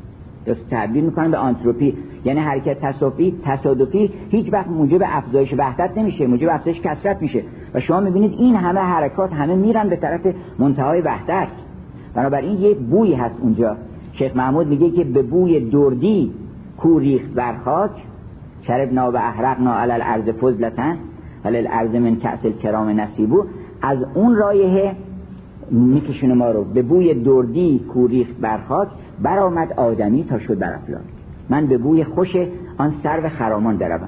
تعبیر میکنن به آنتروپی، یعنی حرکت تصادفی هیچ وقت موجب افزایش وحدت نمیشه، موجب افزایش کثرت میشه. و شما میبینید این همه حرکات همه میرن به طرف منتهای وحدت. بنابراین یک بوی هست اونجا. شیخ محمود میگه که به بوی دردی کو ریخت بر خاک، شربنا و احرقنا علی الارض فضلتن ولی الارض من کأس الکرام نصیبو. از اون رایحه میکشونه ما رو به بوی دردی کو ریخت بر خاک، برآمد آدمی تا شد بر افلاک. من به بوی خوش آن سرو خرامان دروم.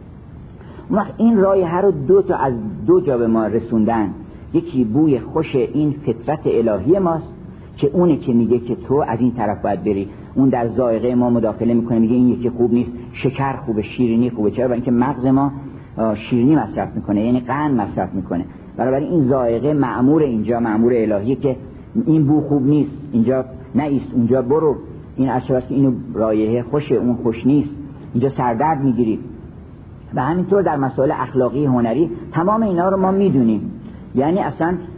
اون وقت این رایحه رو از دو جا به ما رسوندن. یکی بوی خوش این فطرت الهی ماست که اونه که میگه که تو از این طرف باید بری، اون در ذائقه ما مداخله میکنه، میگه این یکی خوب نیست، شکر خوبه، شیرینی خوبه. چرا؟ برای اینکه مغز ما شیرینی مصرف میکنه، یعنی قند مصرف میکنه. برای این ذائقه مأمور اینجا، مأمور الهیه که این بو خوب نیست، اینجا نایست، اونجا برو. این اشاره است که اینو رایحه خوشه، اون خوش نیست، اینجا سردرد میگیری. و همینطور در مسائل اخلاقی هنری تمام اینا رو ما میدونیم. یعنی اصلا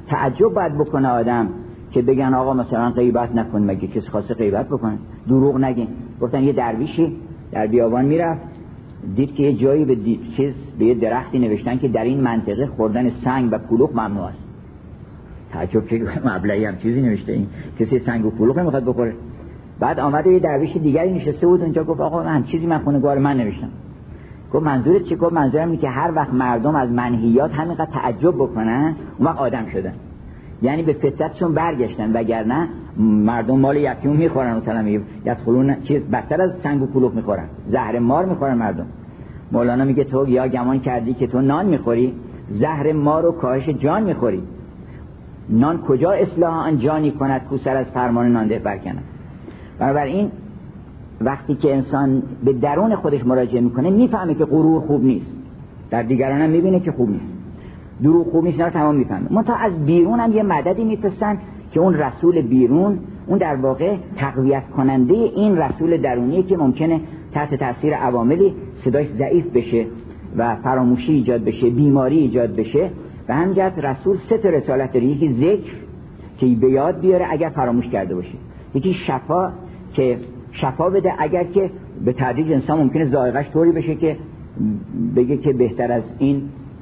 تعجب باید بکنه آدم که بگن آقا مثلا غیبت نکن، مگه کسی خواسته غیبت بکنه؟ دروغ نگین. گفتن یه درویشی در بیابان میرفت، دید که یه جایی به یه درختی نوشتن که در این منطقه خوردن سنگ و کلوخ ممنوع است. تعجب که مبلغی هم چیزی نوشته، این کسی سنگ و کلوخ نمیخواد بخوره. بعد آمده یه درویش دیگری نشسته بود اونجا، گفت آقا من چیزی من خونه‌گار من نوشتم. گفت منظورت چیه؟ گفت منظورم اینه که هر وقت مردم از منهیات همینقدر تعجب بکنن اون وقت آدم شدن، یعنی به فطرتشون برگشتن، وگرنه مردم مال یتیم میخورن، مثلا یدخلون چیز بدتر از سنگ و کلوخ میخورن، زهر مار میخورن مردم. مولانا میگه تو یا گمان کردی که تو نان میخوری، زهر مار و کاهش جان میخوری. نان کجا اصلاح آن جانی کند کو سر از فرمان نانده برکند. بنابراین وقتی که انسان به درون خودش مراجعه میکنه میفهمه که غرور خوب نیست، در دیگران هم میبینه که خوب نیست، دروغ خوب نیست، اینا تمام میفهمه. منتها از بیرون هم یه مددی میفرستن که اون رسول بیرون اون در واقع تقویت کننده این رسول درونیه که ممکنه تحت تاثیر عواملی صداش ضعیف بشه و فراموشی ایجاد بشه، بیماری ایجاد بشه. و همینجا رسول سه تا رسالت داره، یکی ذکر که به یاد بیاره اگر فراموش کرده باشه، یکی شفا که شفا بده اگر که به تدریج انسان ممکنه ذائقه‌اش طوری بشه که بگه که بهتر از این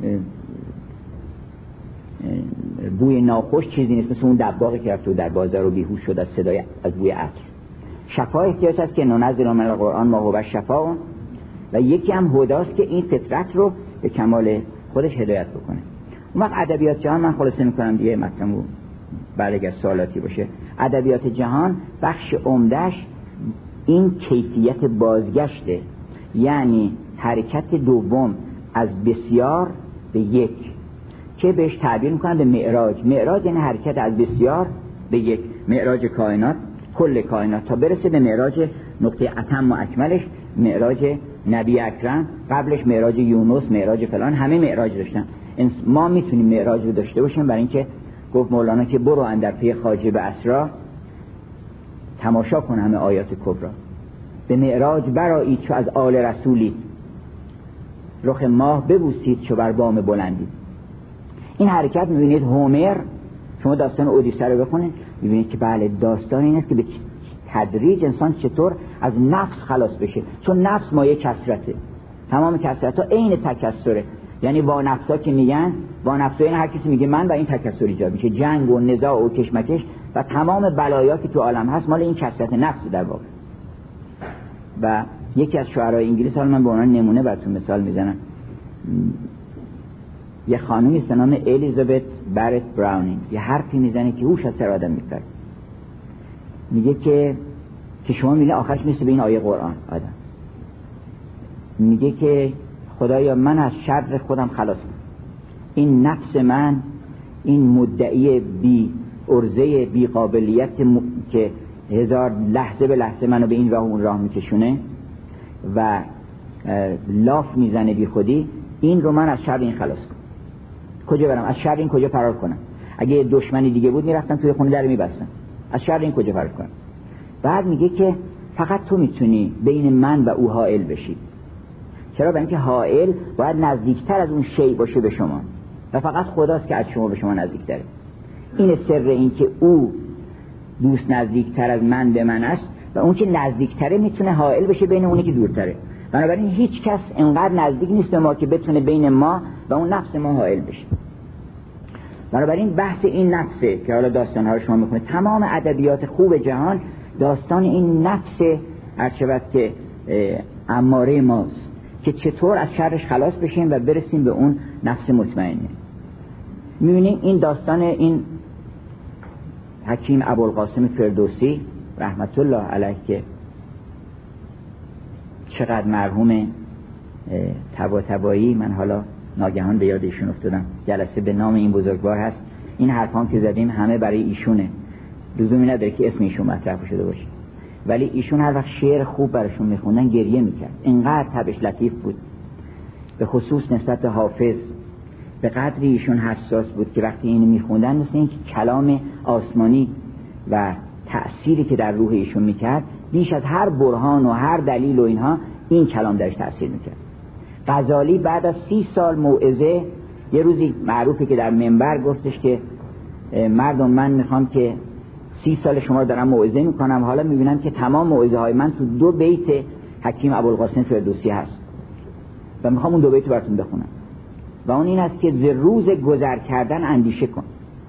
بوی ناخوش چیزی نیست، مثل اون دباغی که رفت در بازار و بیهوش شد از صدای از بوی عطر. شفا احتیاج هست که ننزل من القرآن ما هو شفا، و یکی هم هداست که این فطرت رو به کمال خودش هدایت بکنه. اون وقت ادبیات جهان، من خلاصه میکنم دیگه مطلبو بعد اگر سوالاتی باشه، ادبیات جهان بخش عمدهش این کیفیت بازگشته، یعنی حرکت دوم از بسیار به یک که بهش تعبیر میکنن به معراج. معراج یعنی حرکت از بسیار به یک، معراج کائنات، کل کائنات، تا برسه به معراج نقطه اتم و اکملش، معراج نبی اکرم. قبلش معراج یونس، معراج فلان، همه معراج داشتن. ما میتونیم معراج رو داشته باشیم، برای اینکه گفت مولانا که برو اندر پی خواجه به اسرا، تماشا کن همه آیات کبرا. به معراج برآیید چو از آل رسولی، رخ ماه ببوسید چو بر بام بلندی. این حرکت میبینید هومر، شما داستان اودیسه رو بخونید میبینید که بله داستان این است که به تدریج انسان چطور از نفس خلاص بشه، چون نفس مایه کثرته، تمام کثرت ها عین تکثره. یعنی وانفسا که میگن، وانفسا این هر کسی میگه من، و این تکثر ایجاد میشه، جنگ و نزاع و کشمکش و تمام بلایا که تو عالم هست مال این کثرت نفس در واقع. و یکی از شاعرای انگلیس، حالا من به عنوان نمونه براتون مثال میزنم، یه خانومی است نام الیزابت بارت براونینگ، یه حرفی میزنه که هوش از سر آدم میپره. میگه که شما میگه آخرش میشه به این آیه قرآن آدم میگه که خدایا من از شر خودم خلاص کنم، این نفس من، این مدعی بی ارزه بی قابلیت که هزار لحظه به لحظه منو به این راه و اون راه میکشونه و لاف میزنه بی خودی، این رو من از شر این خلاص کنم. کجا برم؟ از شر این کجا فرار کنم؟ اگه یه دشمنی دیگه بود میرفتم توی خونه در میبستم، از شر این کجا فرار کنم؟ بعد میگه که فقط تو میتونی بین من و او حائل بشی. چرا؟ برای اینکه حائل باید نزدیکتر از اون شی باشه به شما و فقط خداست که از شما به شما نزدیکتره. این سر این که او دوست نزدیکتر از من به من است و اون که نزدیکتره میتونه حائل بشه بین اونی که دورتره. بنابراین هیچ کس انقدر نزدیک نیست به ما که بتونه بین ما و اون نفس ما حائل بشه. بنابراین بحث این نفسه که حالا داستان‌ها رو شما میخونید، تمام ادبیات خوب جهان داستان این نفس هرچند که اماره ماست که چطور از شرش خلاص بشیم و برسیم به اون نفس مطمئنه. میبینیم این داستان این حکیم ابوالقاسم فردوسی رحمت الله علیه که چقدر مرحوم طباطبایی، من حالا ناگهان به یاد ایشون افتادم، جلسه به نام این بزرگوار هست، این حرفام که زدیم همه برای ایشونه، لزومی نداره که اسم ایشون مطرح شده باشه، ولی ایشون هر وقت شعر خوب براشون میخوندن گریه میکرد، اینقدر طبعش لطیف بود، به خصوص نسبت به حافظ به قدری ایشون حساس بود که وقتی اینو میخوندن مثل این که کلام آسمانی و تأثیری که در روح ایشون میکرد بیش از هر برهان و هر دلیل و اینها این کلام درش تأثیر میکرد. غزالی بعد از 30 سال موعظه، یه روزی معروفه که در منبر گفتش که مردم من میخوام که 30 سال شما رو دارم موعظه میکنم، حالا میبینم که تمام موعظه های من تو 2 بیت حکیم ابوالقاسم فردوسی هست و میخوام اون 2 بیت براتون بخونم و اون این است که ز روز گذر کردن اندیشه کن،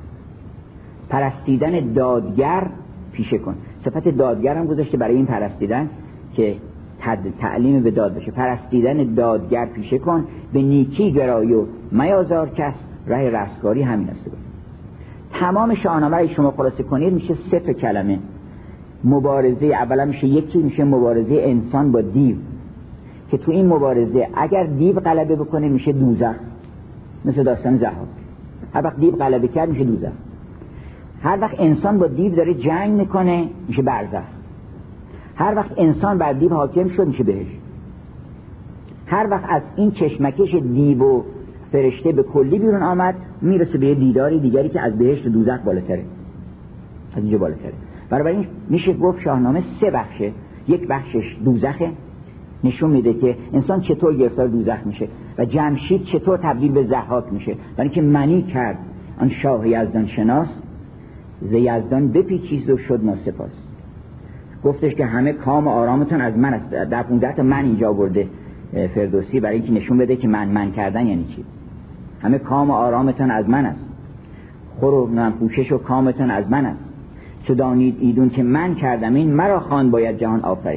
پرستیدن دادگر پیشه کن. صفت دادگر هم گذاشته برای این پرستیدن که تعلیم به داد بشه. پرستیدن دادگر پیشه کن، به نیکی گرای و میازار کس، راه رستگاری همین است. تمام شاهنامه رو شما خلاصه کنید میشه 3 کلمه. مبارزه اولا میشه مبارزه انسان با دیو، که تو این مبارزه اگر دیو غلبه بکنه میشه دوزخ، مثل داستان ضحاک. هر وقت دیو غلبه کرد میشه دوزخ. هر وقت انسان با دیو داره جنگ میکنه میشه برزخ. هر وقت انسان بر دیو حاکم شد میشه بهشت. هر وقت از این چشمکش دیو و فرشته به کلی بیرون آمد میرسه به یه دیداری دیگری که از بهشت و دوزخ بالاتره، از اینجا بالاتره. بنابراین میشه گفت شاهنامه 3 بخشه. یک بخشش دوزخه، نشون میده که انسان چطور گرفتار دوزخ میشه و جمشید چطور تبدیل به ضحاک میشه، برای که منی کرد آن شاه یزدان شناس، ز یزدان بپیچید و شد ناسپاس. گفتش که همه کام و آرامتون از من است. در 15 تا من اینجا برده فردوسی برای اینکه نشون بده که من کردن یعنی چی. همه کام و آرامتون از من است، خور و پوشش و کامتون از من است، چو دانید ایدون که من کردم این، مرا خوان باید جهان آفرید.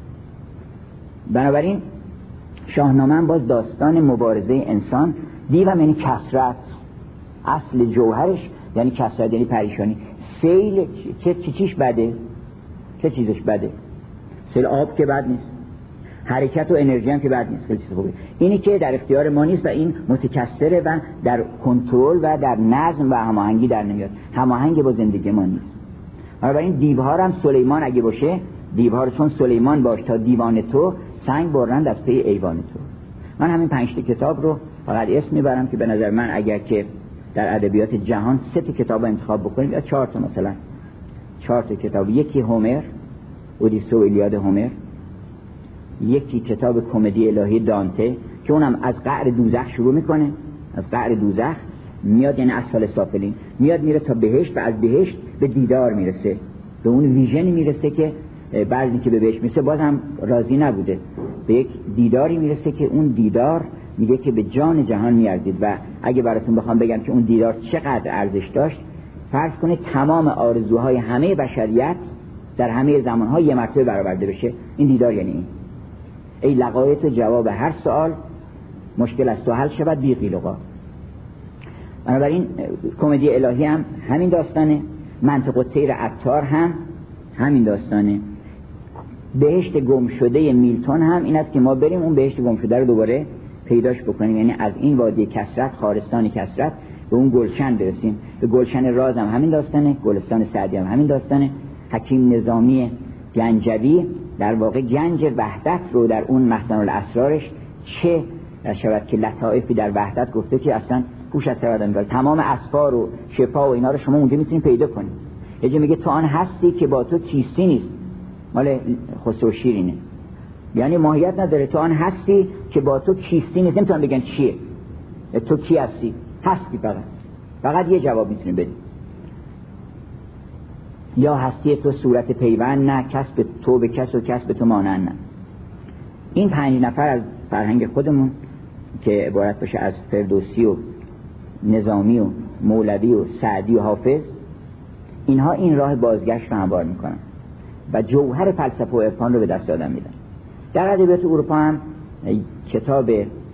بنابراین شاهنامه باز داستان مبارزه انسان. دیو هم یعنی کثرت، اصل جوهرش یعنی کثرت، یعنی پریشانی. سیل چیش بده؟ چه چیزش بده؟ سیل آب که بد نیست، حرکت و انرژی هم که بد نیست، خیلی چیز خوبه. اینی که در اختیار ما نیست و این متکثره و در کنترل و در نظم و هماهنگی در نمیاد، هماهنگ با زندگی ما نیست. بنابراین دیوها هم سلیمان اگه باشه، دیوها رو چون سلیمان باش تا دیوان تو، سنگ برند از پی ایوان تو. من همین 5 کتاب رو فقط اسم میبرم که به نظر من اگر که در ادبیات جهان 3 کتاب انتخاب بکنیم یا 4 تا، مثلا 4 کتاب، یکی هومر، اودیسه و ایلیاد هومر، یکی کتاب کمدی الهی دانته که اونم از قعر دوزخ شروع میکنه، از قعر دوزخ میاد یعنی اسفل سافلین، میاد میره تا بهشت و از بهشت به دیدار میرسه، به اون ویژنی میرسه که بعضی که به بهشت میرسه بازم راضی نبوده، به یک دیداری میرسه که اون دیدار میگه که به جان جهان میارزید. و اگه براتون بخوام بگم که اون دیدار چقدر ارزش داشت، فرض کنید تمام آرزوهای همه بشریت در همه زمانها یه مرتبه برآورده بشه، این دیدار یعنی این. ای لقایت جواب هر سوال، مشکل از تو حل شود بی قیل و قال. بنابراین کمدی الهی هم همین داستانه، منطق الطیر عطار هم همین داستانه، بهشت گم شده میلتون هم این است که ما بریم اون بهشت گم شده رو دوباره پیداش بکنیم، یعنی از این وادی کثرت، خارستان کثرت، به اون گلشن برسیم. به گلشن راز هم همین داستانه، گلستان سعدی هم همین داستانه. حکیم نظامی گنجوی در واقع گنج وحدت رو در اون مخزن الاسرارش چه شود که لطائفی در وحدت گفته که اصلا پوش از سر آدم، تمام اسفار و شفا و اینا رو شما اونجا میتونید پیدا کنید. یه جا میگه تو آن هستی که با تو چیستی نیست، مال خسرو شیرینه، یعنی ماهیت نداره. تو آن هستی که با تو چیستی نیست، نمیتونن بگن چیه، تو کی هستی؟ هستی فقط یه جواب میتونی بدی. یا هستی تو صورت پیوند نه، کسب تو به کس و کس به تو مانند نه. این 5 نفر از فرهنگ خودمون که عبارت باشه از فردوسی و نظامی و مولوی و سعدی و حافظ، اینها این راه بازگشت رو هموار میکنن و جوهر فلسفه و عرفان رو به دست آدم میدن. در ادبیات اروپا هم کتاب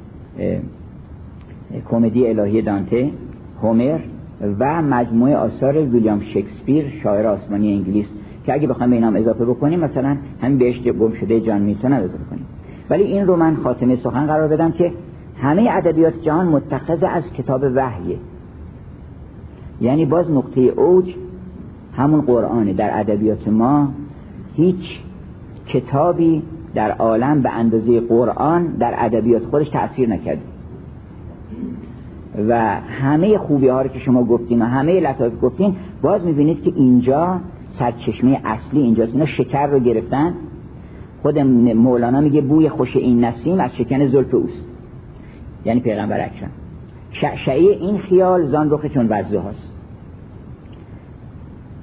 کمدی الهی دانته، هومر و مجموعه آثار ویلیام شکسپیر شاعر آسمانی انگلیس که اگه بخوایم به اینام اضافه بکنیم مثلا همین بهشت گم شده جان میلتون اضافه کنیم. ولی این رو من خاتمه سخن قرار بدم که همه ادبیات جهان متخذ از کتاب وحیه، یعنی باز نقطه اوج همون قرآنه. در ادبیات ما هیچ کتابی در عالم به اندازه قرآن در ادبیات خودش تأثیر نکرده و همه خوبی ها رو که شما گفتین و همه لطایف گفتین، باز میبینید که اینجا سرچشمه اصلی اینجاست. اینا شکر رو گرفتن. خود مولانا میگه بوی خوش این نسیم از شکن زلف اوست، یعنی پیغمبر اکرم. شعشعه این خیال زان رخ چون وزه هاست،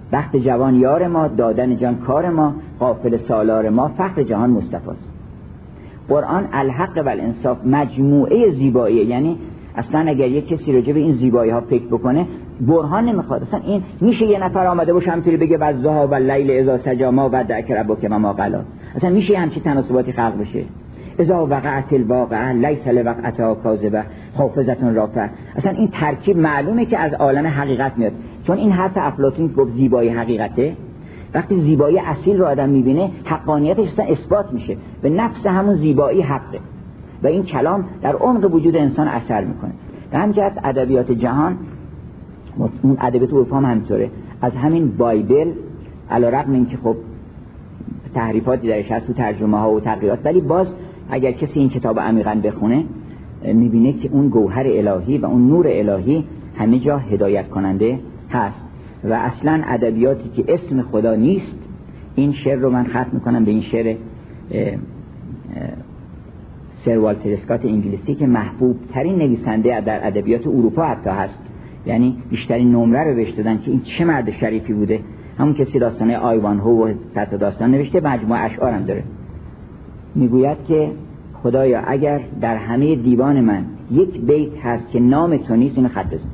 وقت جوان یار ما، دادن جان کار ما، قافل سالار ما، فخر جهان مصطفی است. قرآن الحق و الانصاف مجموعه زیبایی، یعنی اصلا اگر یک کسی راجع به این زیبایی ها فکر بکنه برهان نمیخواد. اصلا این میشه یه نفر آمده باشه همینطوری بگه والضحی واللیل اذا سجی ما ودعک ربک و ما قلی؟ اصلا میشه همچین تناسباتی خلق بشه؟ اذا وقعت الواقعه لیس لوقعتها کاذبه حافظه رافعه. اصلا این ترکیب معلومه که از عالم حقیقت میاد، چون این حرف افلاطون گفت زیبایی حقیقته. وقتی زیبایی اصیل رو آدم میبینه حقانیتش اصلا اثبات میشه، به نفس همون زیبایی حقه و این کلام در عمق وجود انسان اثر میکنه. به همین جهت ادبیات جهان، اون ادبیات اروپا هم همینطوره، از همین بایبل علیرغم اینکه خب تحریفاتی درش هست تو ترجمه ها و تغییرات، ولی باز اگر کسی این کتاب عمیقاً بخونه میبینه که اون گوهر الهی و اون نور الهی همه جا هدایت کننده هست. و اصلا ادبیاتی که اسم خدا نیست، این شعر رو من ختم میکنم به این شعر سر والتر اسکات انگلیسی که محبوب ترین نویسنده در ادبیات اروپا حتی هست، یعنی بیشترین نمره رو بهش دادن که این چه مرد شریفی بوده. همون کسی داستانه آیوانهو و صد داستان نوشته، مجموعه اشعار هم داره. میگوید که خدایا اگر در همه دیوان من یک بیت هست که نام تو نیست، اینو خط بزن،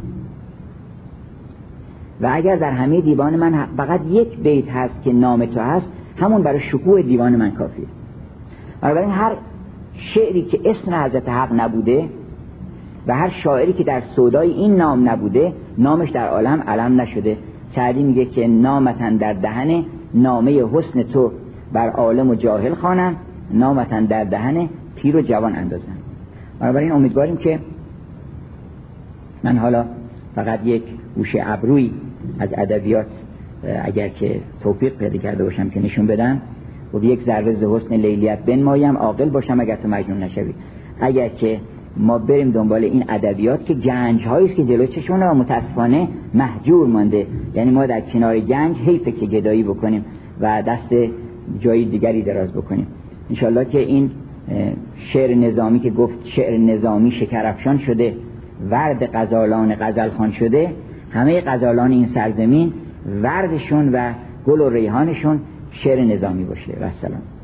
و اگر در همه دیوان من فقط یک بیت هست که نام تو هست، همون برای شکوه دیوان من کافیه. بنابراین هر شعری که اسم حضرت حق نبوده و هر شاعری که در سودای این نام نبوده، نامش در عالم علم نشده. سعدی میگه که نامتن در دهن نامه حسن تو بر عالم و جاهل خوانم، نامتن در دهن پیر و جوان اندازن. بنابراین امیدواریم که من حالا فقط یک گوشه ابروی از ادبیات اگر که توفیق پیدا کرده باشم که نشون بدم و یک ذره ز حسن لیلیت بنمایم، عاقل باشم اگر تو مجنون نشوی. اگر که ما بریم دنبال این ادبیات که گنج هایی است که جلوی چشمونه و متاسفانه محجور مانده، یعنی ما در کنار گنج حیفه که گدایی بکنیم و دست جای دیگری دراز بکنیم. انشالله که این شعر نظامی که گفت شعر نظامی شکرافشان شده، ورد غزالان غزل خوان شده، همه غزالان این سرزمین وردشون و گل و ریحانشون شعر نظامی باشه. و السلام.